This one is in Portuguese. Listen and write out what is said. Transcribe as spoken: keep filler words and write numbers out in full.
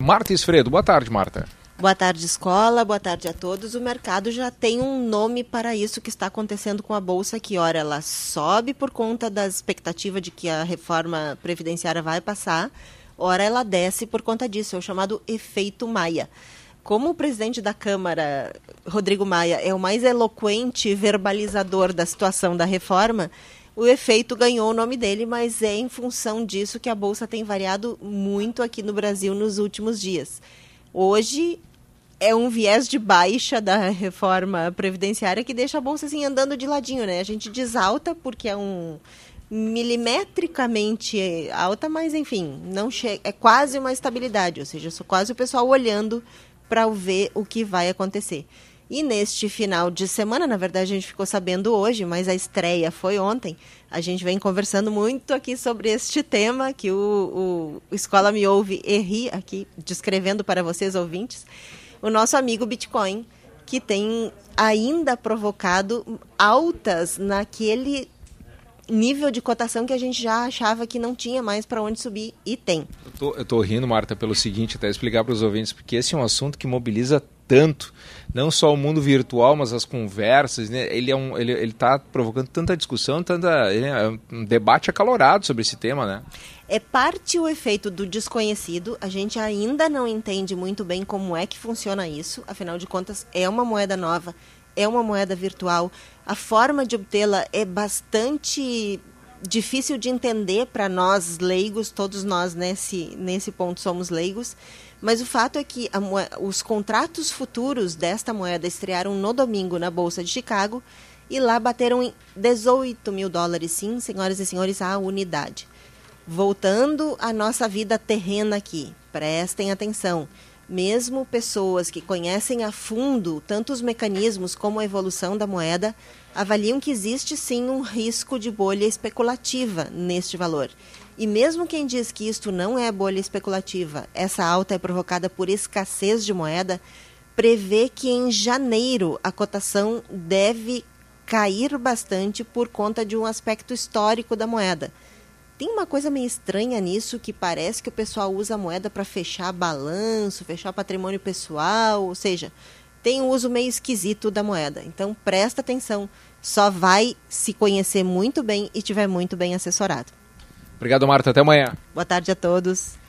Marta Esfredo. Boa tarde, Marta. Boa tarde, escola. Boa tarde a todos. O mercado já tem um nome para isso que está acontecendo com a Bolsa, que ora ela sobe por conta da expectativa de que a reforma previdenciária vai passar, ora ela desce por conta disso, é o chamado efeito Maia. Como o presidente da Câmara, Rodrigo Maia, é o mais eloquente verbalizador da situação da reforma, o efeito ganhou o nome dele, mas é em função disso que a Bolsa tem variado muito aqui no Brasil nos últimos dias. Hoje é um viés de baixa da reforma previdenciária que deixa a Bolsa assim andando de ladinho, né? A gente desalta porque é um milimetricamente alta, mas enfim, não che- é quase uma estabilidade, ou seja, só quase o pessoal olhando para ver o que vai acontecer. E neste final de semana, na verdade a gente ficou sabendo hoje, mas a estreia foi ontem, a gente vem conversando muito aqui sobre este tema, que o, o Escola Me Ouve e Ri, aqui descrevendo para vocês ouvintes, o nosso amigo Bitcoin, que tem ainda provocado altas naquele nível de cotação que a gente já achava que não tinha mais para onde subir, e tem. Eu tô, eu tô rindo, Marta, pelo seguinte, até explicar para os ouvintes, porque esse é um assunto que mobiliza tanto, não só o mundo virtual, mas as conversas, né? Ele é um, ele, ele tá provocando tanta discussão, tanta, é um debate acalorado sobre esse tema, né? É parte o efeito do desconhecido, a gente ainda não entende muito bem como é que funciona isso, afinal de contas é uma moeda nova, é uma moeda virtual, a forma de obtê-la é bastante difícil de entender para nós leigos, todos nós nesse, nesse ponto somos leigos, mas o fato é que a moeda, os contratos futuros desta moeda estrearam no domingo na Bolsa de Chicago e lá bateram em dezoito mil dólares, sim, senhoras e senhores, a unidade. Voltando à nossa vida terrena aqui, prestem atenção. Mesmo pessoas que conhecem a fundo tanto os mecanismos como a evolução da moeda, avaliam que existe sim um risco de bolha especulativa neste valor. E mesmo quem diz que isto não é bolha especulativa, essa alta é provocada por escassez de moeda, prevê que em janeiro a cotação deve cair bastante por conta de um aspecto histórico da moeda. Tem uma coisa meio estranha nisso, que parece que o pessoal usa a moeda para fechar balanço, fechar patrimônio pessoal, ou seja, tem um uso meio esquisito da moeda. Então, presta atenção, só vai se conhecer muito bem e estiver muito bem assessorado. Obrigado, Marta. Até amanhã. Boa tarde a todos.